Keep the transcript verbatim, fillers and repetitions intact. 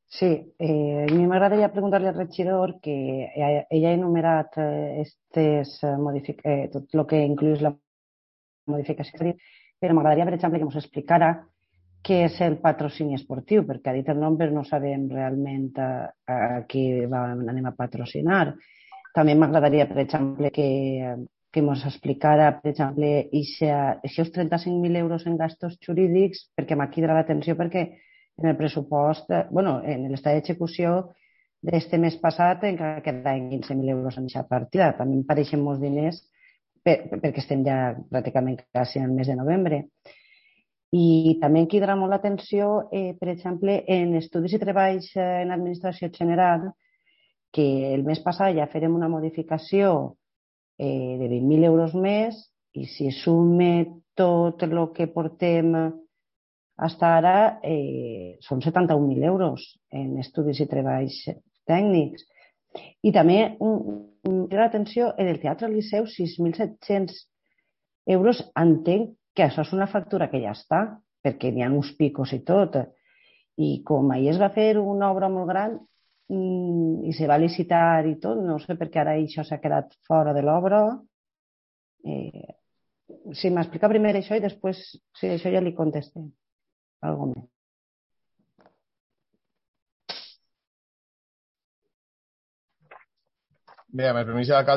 Sí, eh, a mi m'agradaria preguntar-li al regidor que eh, ell ha enumerat eh, estes, eh, modific eh, tot el que inclús la modificació, però m'agradaria, per exemple, que ens explicara què és el patrocini esportiu, perquè ha dit el nom però no sabem realment a, a qui va, anem a patrocinar. També m'agradaria, per exemple, que, que ens explicara, per exemple, aquests trenta-cinc mil euros en gastos jurídics, perquè m'ha cridat l'atenció, perquè en el pressupost, bueno, en l'estat d'execució d'este mes passat encara quedaven quinze mil euros en aquesta partida. També em pareixen molts diners per, perquè estem ja pràcticament quasi en el mes de novembre. I també em cridarà molt l'atenció, eh, per exemple, en estudis i treballs eh, en administració general, que el mes passat ja farem una modificació eh, de vint mil euros més i si sume tot el que portem fins ara eh, són setanta-un mil euros en estudis i treballs tècnics. I també um, l'atenció en el Teatre Liceu, sis mil set-cents euros. Entenc que això és una factura que ja està, perquè n'hi ha uns picos i tot. I com ahir es va fer una obra molt gran mmm, i se va licitar i tot, no sé per què ara això s'ha quedat fora de l'obra. Eh, si m'explica primer això i després, si això ja li contesté alguna més. Bé, amb el permís de l'alcalde,